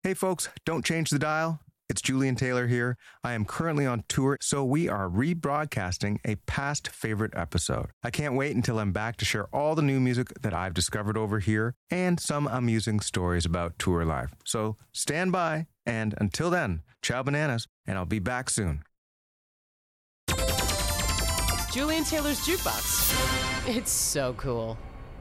Hey folks, don't change the dial. It's Julian Taylor here. I am currently on tour, so we are rebroadcasting a past favorite episode. I can't wait until I'm back to share all the new music that I've discovered over here and some amusing stories about tour life. So stand by, and until then, ciao bananas, and I'll be back soon. Julian Taylor's Jukebox. It's so cool.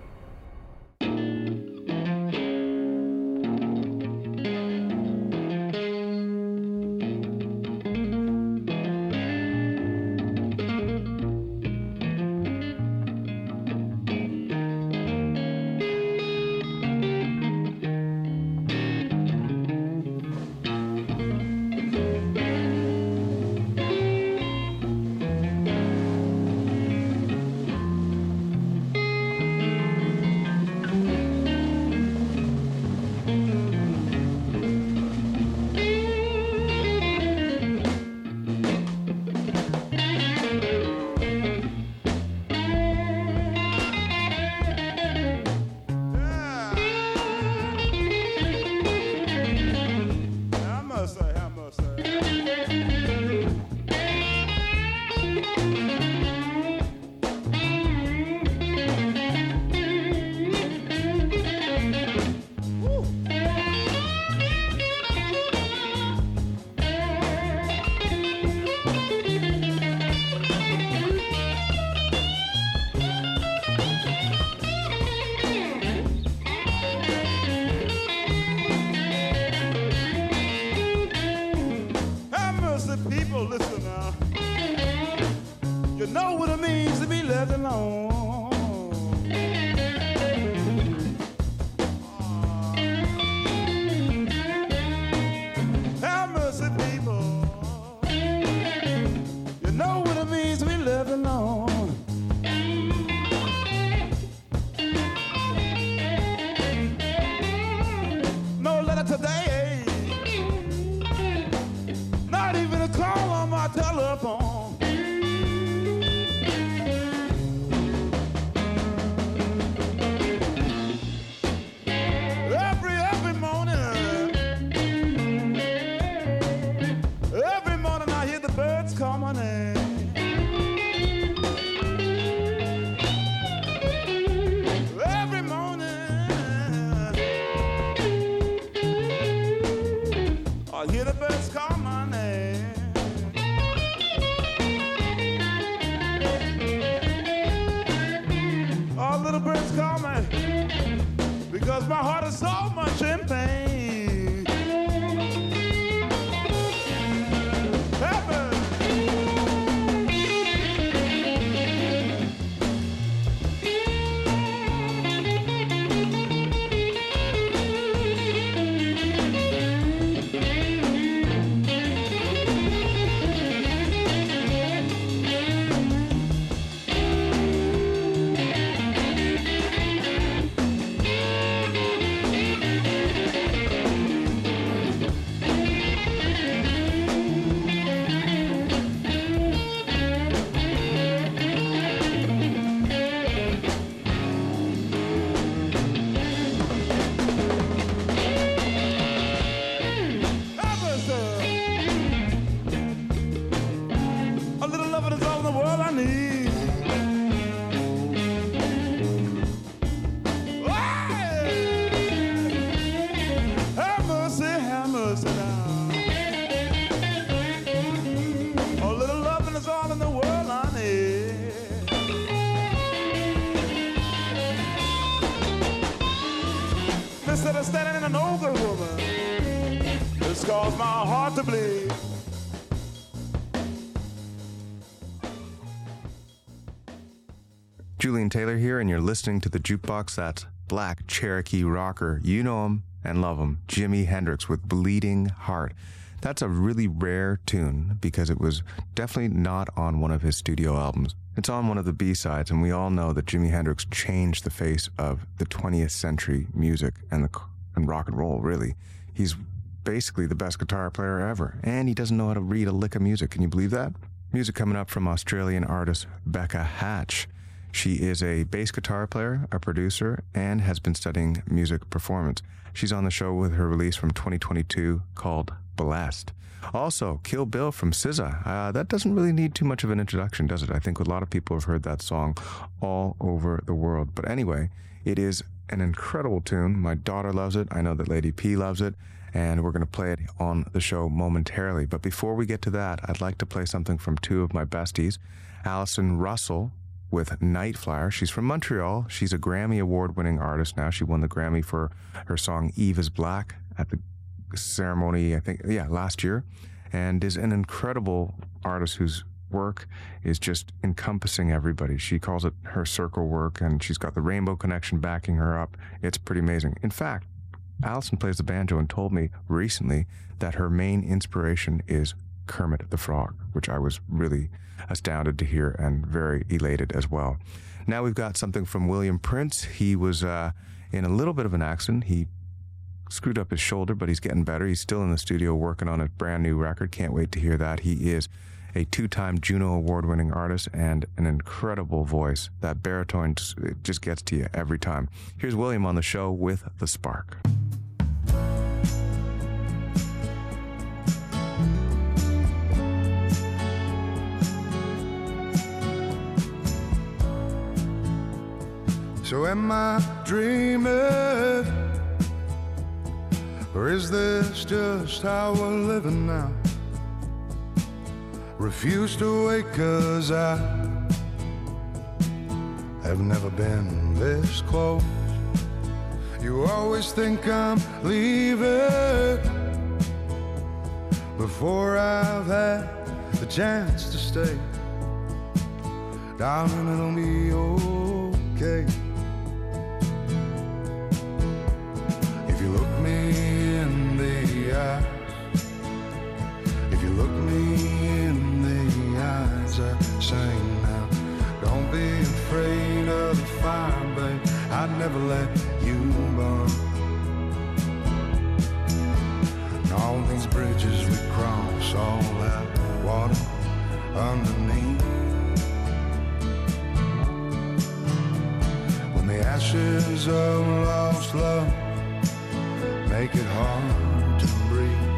Julian Taylor here, and you're listening to the Jukebox. That's Black Cherokee rocker. You know him and love him, Jimi Hendrix with Bleeding Heart. That's a really rare tune because it was definitely not on one of his studio albums. It's on one of the B-sides, and we all know that Jimi Hendrix changed the face of the 20th century music and rock and roll, really. He's basically the best guitar player ever, and he doesn't know how to read a lick of music. Can you believe that? Music coming up from Australian artist Becca Hatch. She is a bass guitar player, a producer, and has been studying music performance. She's on the show with her release from 2022 called Blessed. Also, Kill Bill from SZA. That doesn't really need too much of an introduction, does it? I think a lot of people have heard that song all over the world. But anyway, it is an incredible tune. My daughter loves it. I know that Lady P loves it. And we're going to play it on the show momentarily. But before we get to that, I'd like to play something from two of my besties. Allison Russell with Night Flyer. She's from Montreal. She's a Grammy Award-winning artist now. She won the Grammy for her song Eve is Black at the ceremony, I think, last year, and is an incredible artist whose work is just encompassing everybody. She calls it her circle work, and she's got the Rainbow Connection backing her up. It's pretty amazing. In fact, Allison plays the banjo and told me recently that her main inspiration is Kermit the Frog, which I was really astounded to hear and very elated as well. Now we've got something from William Prince. He was in a little bit of an accident. He screwed up his shoulder, but he's getting better. He's still in the studio working on a brand new record. Can't wait to hear that. He is a 2-time Juno Award-winning artist and an incredible voice. That baritone just gets to you every time. Here's William on the show with The Spark. So am I dreaming? Or is this just how we're living now? Refuse to wake 'cause I have never been this close. You always think I'm leaving before I've had the chance to stay. Darling, it'll be okay. If you look me in the eyes, if you look me in the eyes, I say now, don't be afraid of the fire, babe. I'd never let you burn. And all these bridges we cross all have water underneath. When the ashes of lost love make it hard to breathe,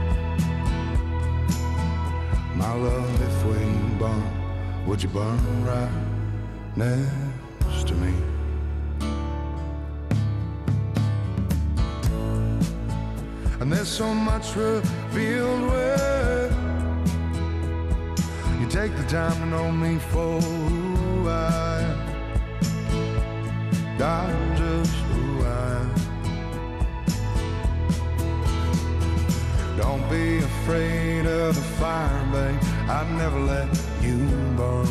my love, if we burn, would you burn right next to me? And there's so much revealed where you take the time to know me for who I am. I'm just who I am. Don't be afraid of the fire, babe. I'd never let you burn.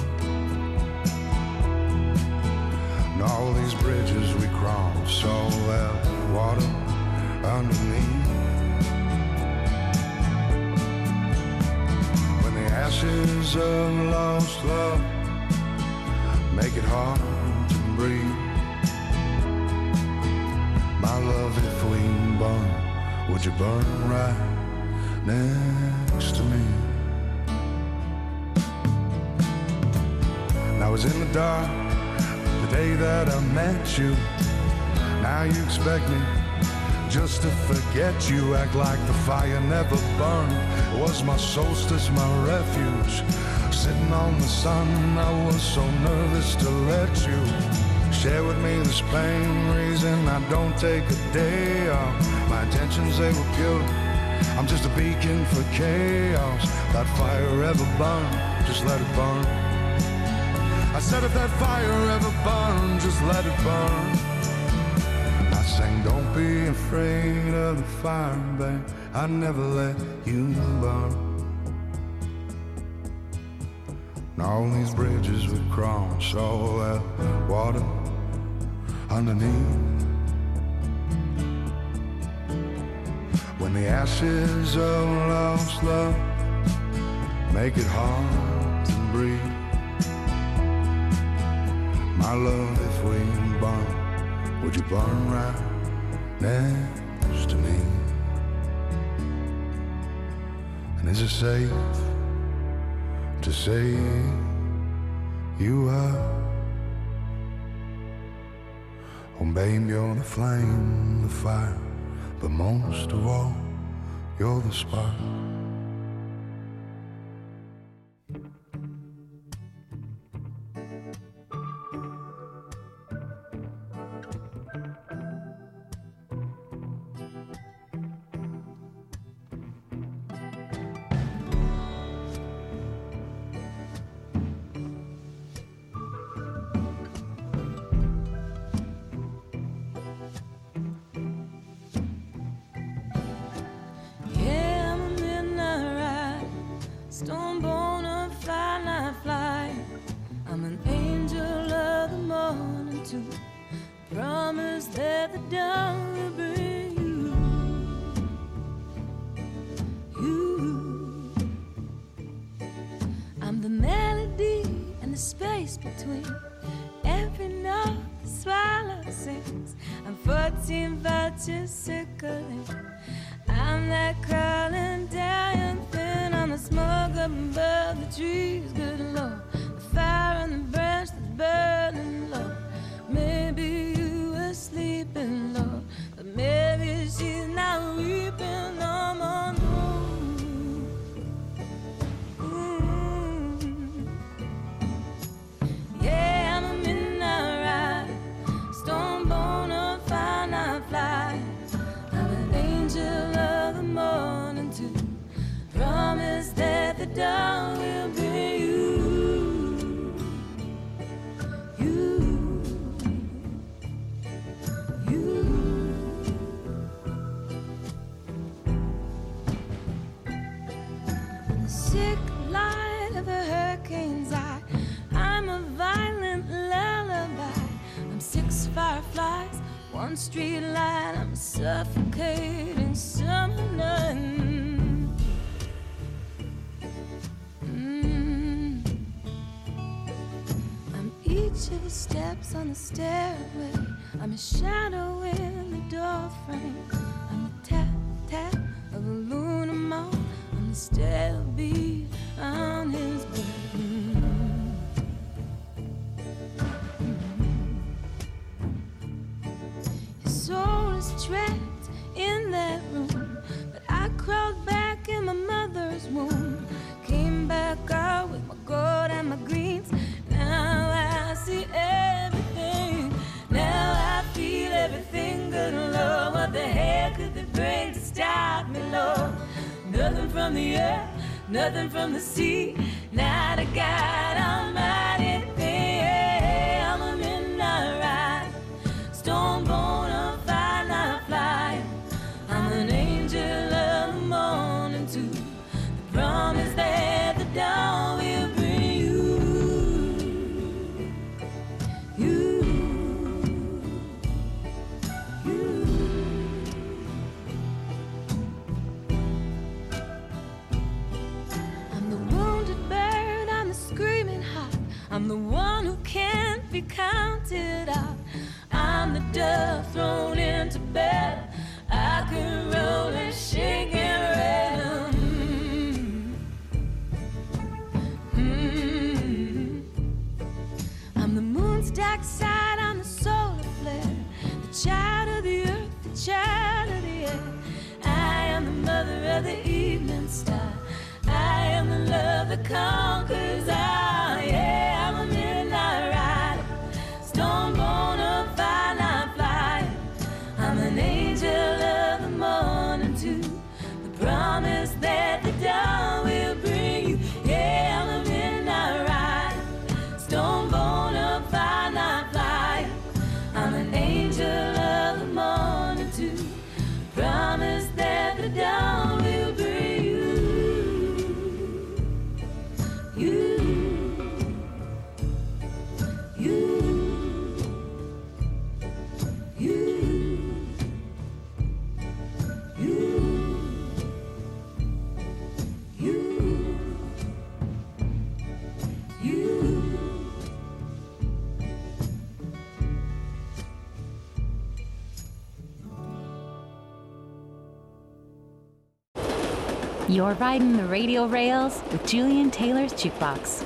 And all these bridges we cross all have water underneath. When the ashes of lost love make it hard to breathe, my love, if we burn, would you burn right next to me? And I was in the dark the day that I met you. Now you expect me just to forget you. Act like the fire never burned. It was my solstice, my refuge. Sitting on the sun, I was so nervous to let you share with me this pain, reason I don't take a day off. My intentions, they were pure. I'm just a beacon for chaos. That fire ever burn, just let it burn. I said if that fire ever burn, just let it burn. I sang, don't be afraid of the fire, babe. I never let you burn. And all these bridges we cross all that water underneath. When the ashes of lost love make it hard to breathe, my love, if we burn, would you burn right next to me? And is it safe to say you are Oh, babe, you're the flame, the fire, but most of all, you're the spark. One street light, I'm suffocating summer night. I'm each of the steps on the stairway. I'm a shadow in the door frame. I'm the tap tap of a lunar moth on the stale beat on his brain. Soul is trapped in that room, but I crawled back in my mother's womb. Came back out with my gold and my greens. Now I see everything. Now I feel everything. Good Lord, what the hell could they bring to stop me, Lord? Nothing from the earth, nothing from the sea. Not a God Almighty thing. I'm a midnight ride, stone born of fire, not flying. I'm an angel of the morning too. The promise that the dawn will bring you. I'm the wounded bird, I'm the screaming heart. I'm the one who can't be counted out. I'm the dove thrown into bed. I can roll and shake and rattle. I'm the moon's dark side, I'm the solar flare. The child of the earth, the child of the air. I am the mother of the evening star. I am the love that conquers all. Yeah, I'm a midnight rider, stone born of fire, not flying. I'm an angel of the morning too. The promise that the dawn will bring you. Yeah, I'm a midnight rider, stone born of fire, not flying. I'm an angel of the morning too. The promise that the dawn will bring you. You're riding the radio rails with Julian Taylor's Jukebox.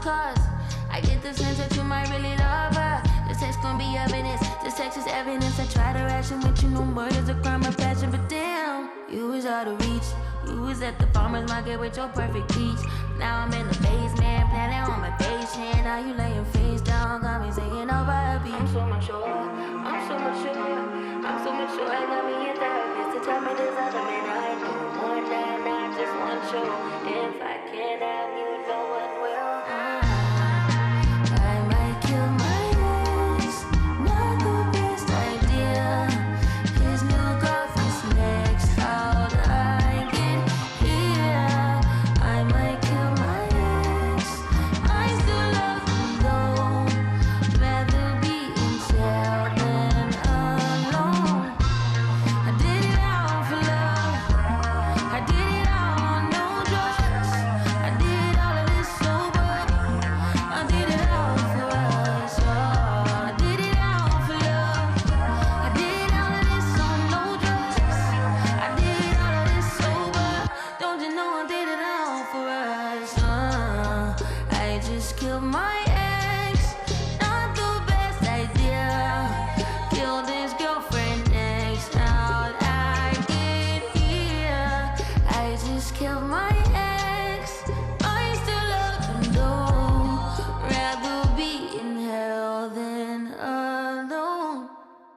cause I get the sense that you might really love her. This text gon' be evidence, this text is evidence. I try to ration with you, no murder's a crime of passion. But damn, you was out of reach. You was at the farmer's market with your perfect peach. Now I'm in the basement, planning on my patient. Now you laying face down, got me singing over a beat. I'm so mature, I'm so mature, I'm so mature. I got me a therapist to tell me there's other men I do. One night, not just one show. If I can't have you, no one will. I might kill my ex, not the best idea. His new girlfriend's next, how'd I get here? I might kill my ex, I still love him though. Rather be in jail than alone. I did it all for love, I did it all on no drugs. I did all of this sober, I did it all for us. I did it all for love, I did all of this on no drugs. I did all of this sober, don't you know I did it all for us. I just killed my ex, not the best idea. Killed his girlfriend next, how'd I get here? I just killed my ex, I still love him though. Rather be in hell than alone.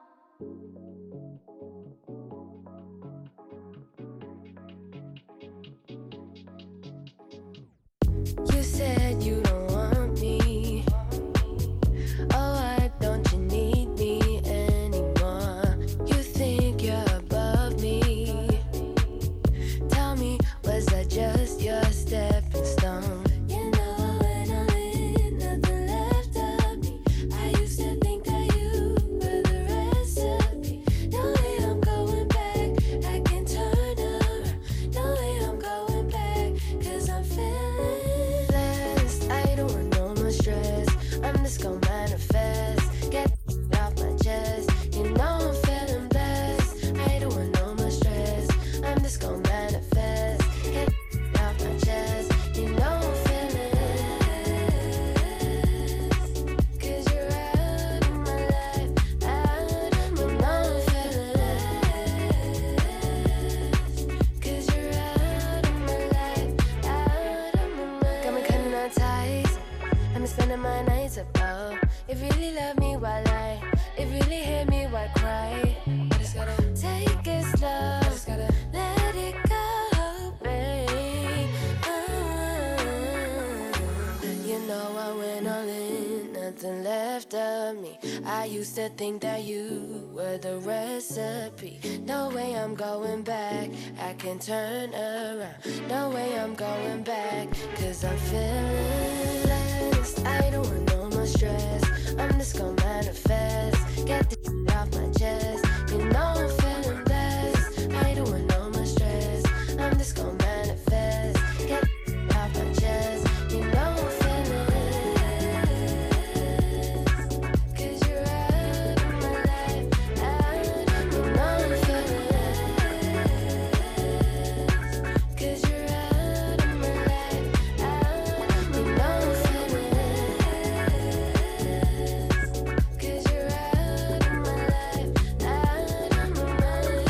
You said you don't want me. Oh, why don't you need me anymore? You think you're above me. Tell me, was that just your stepping stone? You know when I'm in, nothing left of me. I used to think that you were the recipe. No way I'm going back, I can turn around. No way I'm going back, 'cause I'm feeling blessed. I don't want no more stress, I'm just gon' manifest. Get off my chest, you know I'm feeling blessed. I don't want no more stress, I'm just gon' manifest. Get off my chest, you know I'm feeling blessed. 'Cause you're out of my life, out of my mind, feeling blessed. 'Cause you're out of my life, out of my mind. Got me cutting out ties, I'm spending my nights about. If you really love me, why lie? If you really hate me, why cry? I just gotta take it slow, I just gotta let it go, babe. You know I went all in, nothing left of me. I used to think that you were the recipe. No way I'm going back, I can turn around. No way I'm going back, 'cause I'm feeling blessed. I don't want no more stress, I'm just gon' manifest. Get the off my chest, you know I'm feeling blessed. I don't want no more stress, I'm just gon' manifest. Get the off my chest, you know I'm feeling blessed. 'Cause you're out of my life, out of my mind, feeling blessed. 'Cause you're out of my life, out of my mind, feeling blessed. 'Cause you're out of my life, out of my mind,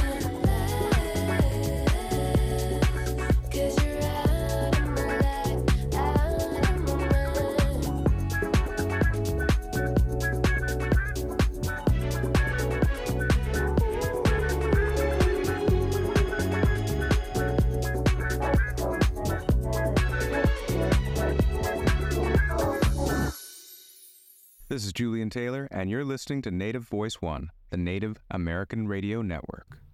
'cause you're out of my life, out of my This is Julian Taylor, and you're listening to Native Voice One, the Native American Radio Network.